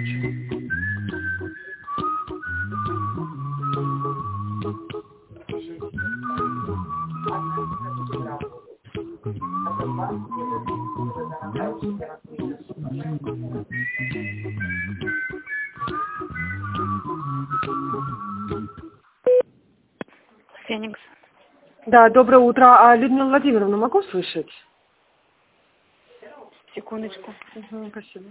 Феникс. Да, доброе утро. А Людмила Владимировна, могу слышать? Секундочку. Спасибо.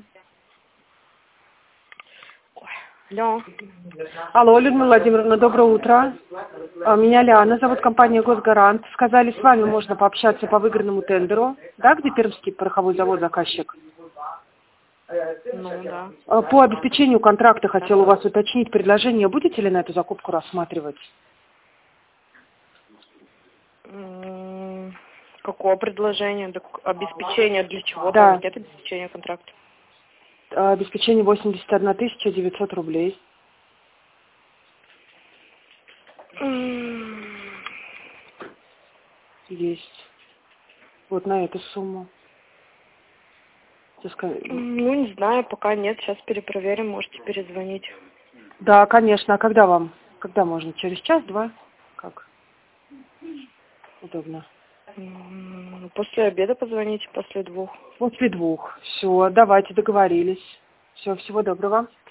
Ой. Алло. Алло, Людмила Владимировна, доброе утро. Меня Лиана, зовут компания «Госгарант». Сказали, с вами можно пообщаться по выигранному тендеру, да, где Пермский пороховой завод заказчик? Ну, да. По обеспечению контракта хотела у вас уточнить предложение. Будете ли на эту закупку рассматривать? Какое предложение? Обеспечение для чего? Да. Там нет обеспечения контракта. Обеспечение 81 900 рублей. Есть. Вот на эту сумму. Ну, не знаю, пока нет. Сейчас перепроверим, можете перезвонить. Да, конечно. А когда вам? Когда можно? Через час-два? Как? Удобно. После обеда позвоните, после 2. После 2. Все, давайте, договорились. Все, всего доброго.